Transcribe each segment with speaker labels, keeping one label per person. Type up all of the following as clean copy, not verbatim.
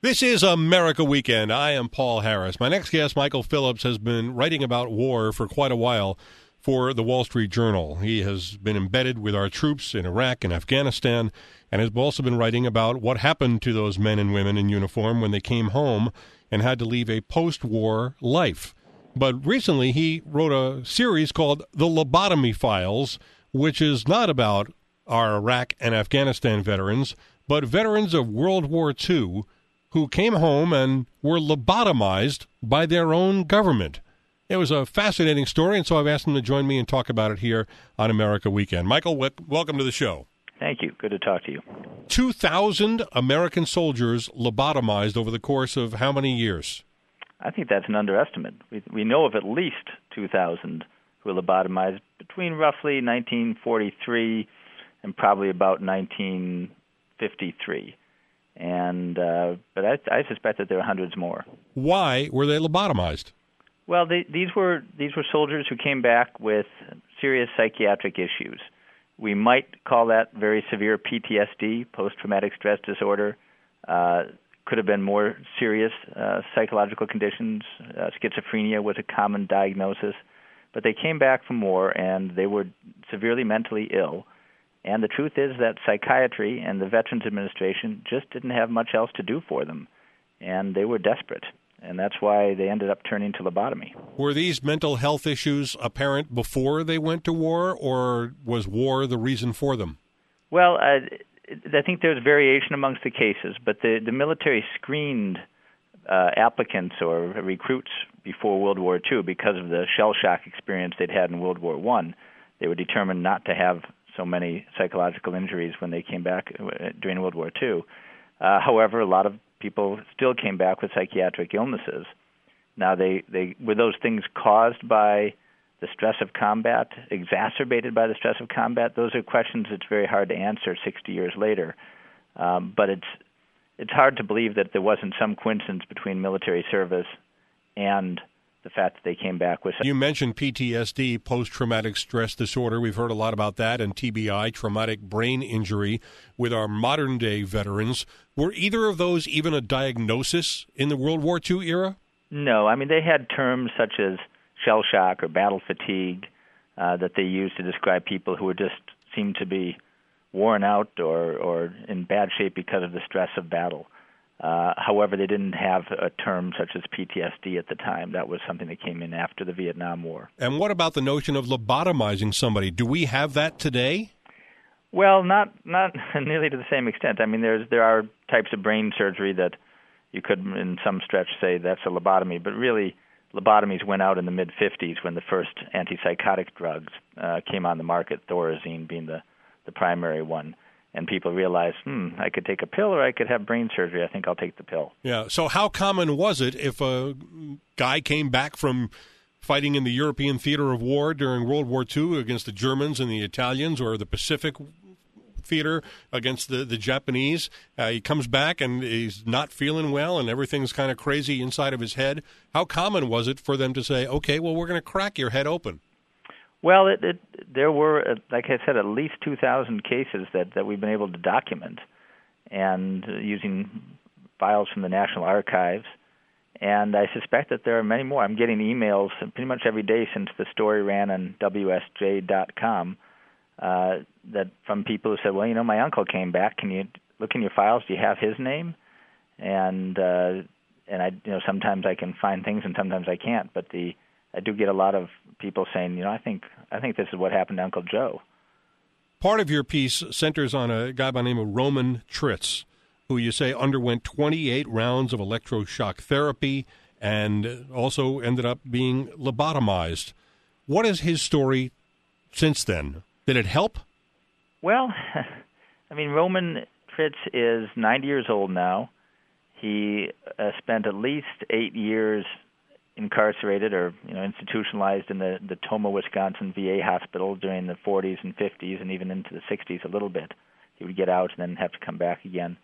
Speaker 1: This is America Weekend. I am Paul Harris. My next guest, Michael Phillips, has been writing about war for quite a while for the Wall Street Journal. He has been embedded with our troops in Iraq and Afghanistan, and has also been writing about what happened to those men and women in uniform when they came home and had to leave a post-war life. But recently he wrote a series called The Lobotomy Files, which is not about our Iraq and Afghanistan veterans, but veterans of World War II who came home and were lobotomized by their own government. It was a fascinating story, and so I've asked him to join me and talk about it here on America Weekend. Michael, welcome to the show.
Speaker 2: Thank you. Good to talk to you.
Speaker 1: 2,000 American soldiers lobotomized over the course of how many years?
Speaker 2: I think that's an underestimate. We know of at least 2,000 who were lobotomized between roughly 1943 and probably about 1953. But I suspect that there are hundreds more.
Speaker 1: Why were they lobotomized?
Speaker 2: Well, these were soldiers who came back with serious psychiatric issues. We might call that very severe PTSD, post-traumatic stress disorder. Could have been more serious psychological conditions. Schizophrenia was a common diagnosis. But they came back from war, and they were severely mentally ill. And the truth is that psychiatry and the Veterans Administration just didn't have much else to do for them, and they were desperate. And that's why they ended up turning to lobotomy.
Speaker 1: Were these mental health issues apparent before they went to war, or was war the reason for them?
Speaker 2: Well, I think there's variation amongst the cases, but the military screened applicants or recruits before World War II because of the shell shock experience they'd had in World War I. They were determined not to have so many psychological injuries when they came back during World War II. However, a lot of people still came back with psychiatric illnesses. Now, were those things caused by the stress of combat, exacerbated by the stress of combat? Those are questions that's very hard to answer 60 years later. But it's hard to believe that there wasn't some coincidence between military service and the fact that they came back with.
Speaker 1: You mentioned PTSD, post-traumatic stress disorder. We've heard a lot about that, and TBI, traumatic brain injury, with our modern-day veterans. Were either of those even a diagnosis in the World War II era?
Speaker 2: No. I mean, they had terms such as shell shock or battle fatigue that they used to describe people who just seemed to be worn out or in bad shape because of the stress of battle. However, they didn't have a term such as PTSD at the time. That was something that came in after the Vietnam War.
Speaker 1: And what about the notion of lobotomizing somebody? Do we have that today?
Speaker 2: Well, not nearly to the same extent. I mean, there are types of brain surgery that you could, in some stretch, say that's a lobotomy. But really, lobotomies went out in the mid-'50s when the first antipsychotic drugs came on the market, Thorazine being the primary one. And people realized, I could take a pill or I could have brain surgery. I think I'll take the pill.
Speaker 1: Yeah. So how common was it if a guy came back from fighting in the European theater of war during World War II against the Germans and the Italians, or the Pacific theater against the Japanese? He comes back and he's not feeling well and everything's kind of crazy inside of his head. How common was it for them to say, okay, well, we're going to crack your head open?
Speaker 2: Well, there were, like I said, at least 2,000 cases that we've been able to document, and using files from the National Archives. And I suspect that there are many more. I'm getting emails pretty much every day since the story ran on WSJ.com that from people who said, well, my uncle came back. Can you look in your files? Do you have his name? And I, sometimes I can find things and sometimes I can't. But I do get a lot of people saying, I think this is what happened to Uncle Joe.
Speaker 1: Part of your piece centers on a guy by the name of Roman Tritz, who you say underwent 28 rounds of electroshock therapy and also ended up being lobotomized. What is his story since then? Did it help?
Speaker 2: Well, Roman Tritz is 90 years old now. He spent at least 8 years incarcerated or institutionalized in the Tomah, Wisconsin VA hospital during the 40s and 50s and even into the 60s a little bit. He would get out and then have to come back again.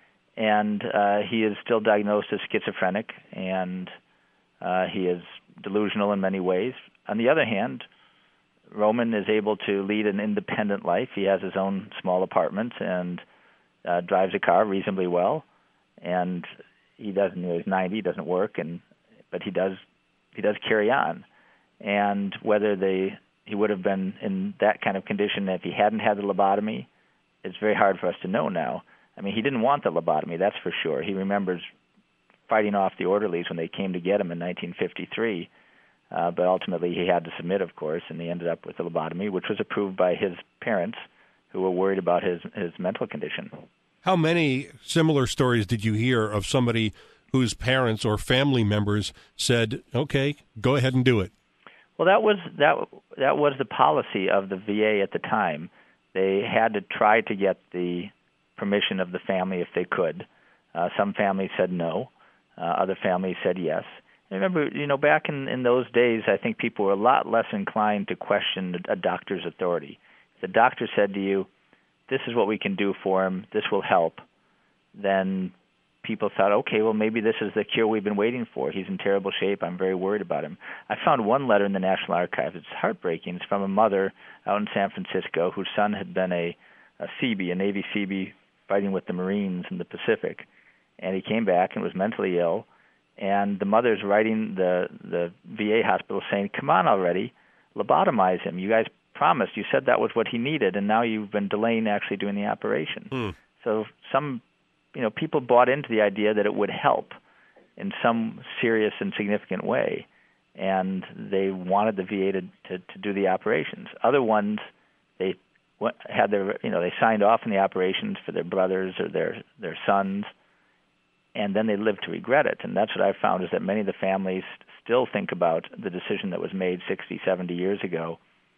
Speaker 2: And he is still diagnosed as schizophrenic, and he is delusional in many ways. On the other hand, Roman is able to lead an independent life. He has his own small apartment and drives a car reasonably well. And he doesn't. He's 90, he doesn't work, but he does carry on. And whether he would have been in that kind of condition if he hadn't had the lobotomy, it's very hard for us to know now. I mean, he didn't want the lobotomy, that's for sure. He remembers fighting off the orderlies when they came to get him in 1953, but ultimately he had to submit, of course, and he ended up with the lobotomy, which was approved by his parents, who were worried about his mental condition.
Speaker 1: How many similar stories did you hear of somebody whose parents or family members said, okay, go ahead and do it?
Speaker 2: Well, that was the policy of the VA at the time. They had to try to get the permission of the family if they could. Some families said no. Other families said yes. And remember, back in those days, I think people were a lot less inclined to question a doctor's authority. If the doctor said to you, this is what we can do for him, this will help, then people thought, okay, well, maybe this is the cure we've been waiting for. He's in terrible shape. I'm very worried about him. I found one letter in the National Archives. It's heartbreaking. It's from a mother out in San Francisco whose son had been a Seabee, a Navy Seabee, fighting with the Marines in the Pacific. And he came back and was mentally ill. And the mother's writing the VA hospital saying, come on already, lobotomize him. You guys promised. You said that was what he needed, and now you've been delaying actually doing the operation. So some people bought into the idea that it would help in some serious and significant way, and they wanted the VA to do the operations. Other ones, they had they signed off on the operations for their brothers or their sons, and then they lived to regret it. And that's what I've found, is that many of the families still think about the decision that was made 60, 70 years ago,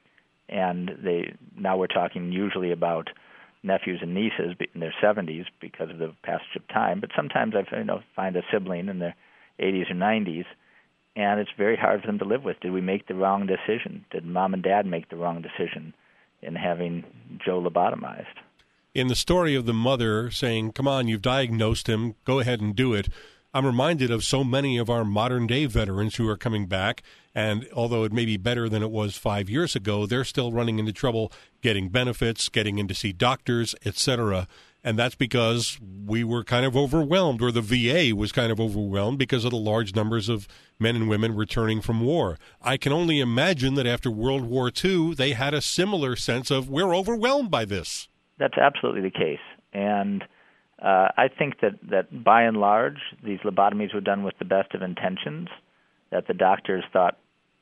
Speaker 2: and now we're talking usually about nephews and nieces in their 70s because of the passage of time. But sometimes I find a sibling in their 80s or 90s, and it's very hard for them to live with. Did we make the wrong decision? Did mom and dad make the wrong decision in having Joe lobotomized?
Speaker 1: In the story of the mother saying, come on, you've diagnosed him, go ahead and do it, I'm reminded of so many of our modern-day veterans who are coming back, and although it may be better than it was 5 years ago, they're still running into trouble getting benefits, getting in to see doctors, etc., and that's because we were kind of overwhelmed, or the VA was kind of overwhelmed because of the large numbers of men and women returning from war. I can only imagine that after World War II, they had a similar sense of, we're overwhelmed by this.
Speaker 2: That's absolutely the case, and I think that by and large, these lobotomies were done with the best of intentions, that the doctors thought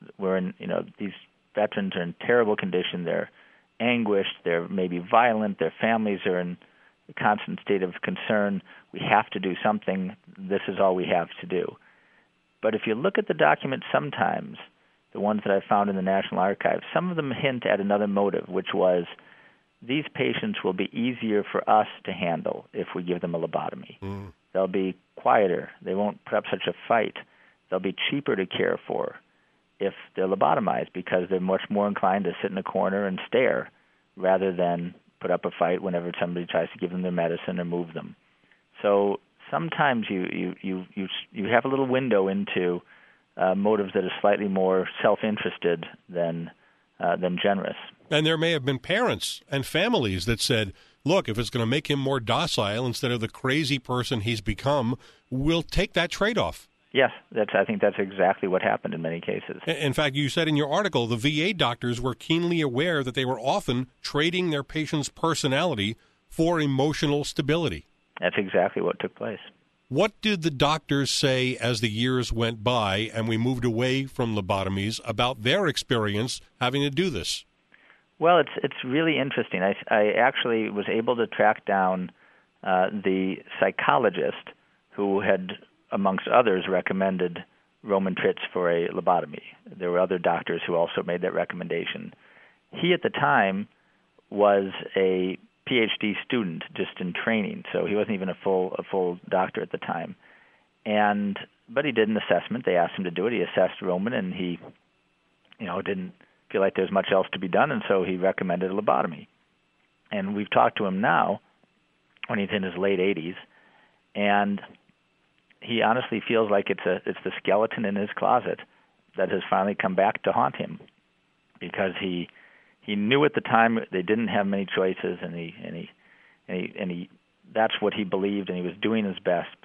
Speaker 2: these veterans are in terrible condition, they're anguished, they're maybe violent, their families are in a constant state of concern. We have to do something. This is all we have to do. But if you look at the documents sometimes, the ones that I found in the National Archives, some of them hint at another motive, which was, these patients will be easier for us to handle if we give them a lobotomy. They'll be quieter. They won't put up such a fight. They'll be cheaper to care for if they're lobotomized, because they're much more inclined to sit in a corner and stare rather than put up a fight whenever somebody tries to give them their medicine or move them. So sometimes you have a little window into motives that are slightly more self-interested than generous.
Speaker 1: And there may have been parents and families that said, look, if it's going to make him more docile instead of the crazy person he's become, we'll take that trade-off.
Speaker 2: Yes, I think that's exactly what happened in many cases.
Speaker 1: In fact, you said in your article, the VA doctors were keenly aware that they were often trading their patient's personality for emotional stability.
Speaker 2: That's exactly what took place.
Speaker 1: What did the doctors say as the years went by and we moved away from lobotomies about their experience having to do this?
Speaker 2: Well, it's really interesting. I actually was able to track down the psychologist who had, amongst others, recommended Roman Tritz for a lobotomy. There were other doctors who also made that recommendation. He, at the time, was a PhD student just in training, so he wasn't even a full doctor at the time. But he did an assessment. They asked him to do it. He assessed Roman, and he didn't feel like there's much else to be done, and so he recommended a lobotomy. And we've talked to him now when he's in his late 80s, and he honestly feels like it's the skeleton in his closet that has finally come back to haunt him, because he knew at the time they didn't have many choices, and he that's what he believed, and he was doing his best, but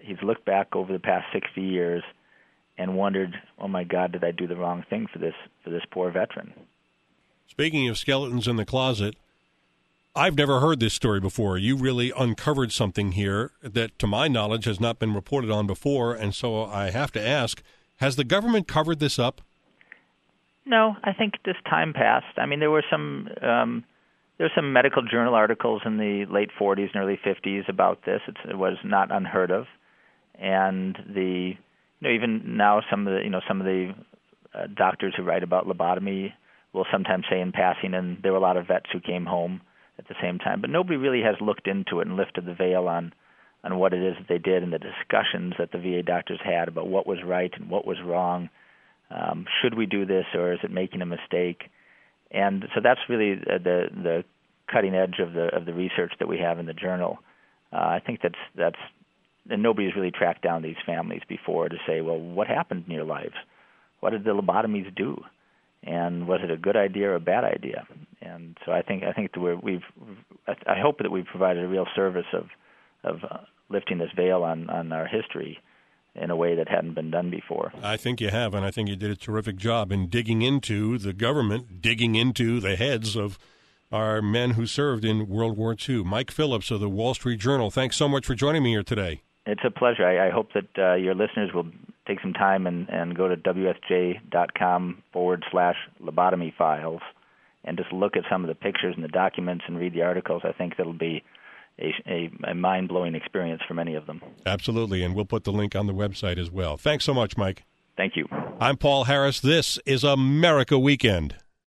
Speaker 2: he's looked back over the past 60 years and wondered, oh my God, did I do the wrong thing for this poor veteran?
Speaker 1: Speaking of skeletons in the closet, I've never heard this story before. You really uncovered something here that, to my knowledge, has not been reported on before, and so I have to ask, has the government covered this up?
Speaker 2: No, I think this time passed. I mean, there were some medical journal articles in the late 40s and early 50s about this. It was not unheard of, and even now some of the doctors who write about lobotomy will sometimes say in passing, and there were a lot of vets who came home at the same time. But nobody really has looked into it and lifted the veil on what it is that they did and the discussions that the VA doctors had about what was right and what was wrong. Should we do this, or is it making a mistake? And so that's really the cutting edge of the research that we have in the journal. I think that's and nobody's really tracked down these families before to say, well, what happened in your lives? What did the lobotomies do? And was it a good idea or a bad idea? And so I think that I hope that we've provided a real service of lifting this veil on our history in a way that hadn't been done before.
Speaker 1: I think you have, and I think you did a terrific job in digging into the government, digging into the heads of our men who served in World War II. Mike Phillips of the Wall Street Journal, thanks so much for joining me here today.
Speaker 2: It's a pleasure. I hope that your listeners will take some time and go to WSJ.com/lobotomy files and just look at some of the pictures and the documents and read the articles. I think that'll be a mind-blowing experience for many of them.
Speaker 1: Absolutely, and we'll put the link on the website as well. Thanks so much, Mike.
Speaker 2: Thank you.
Speaker 1: I'm Paul Harris. This is America Weekend.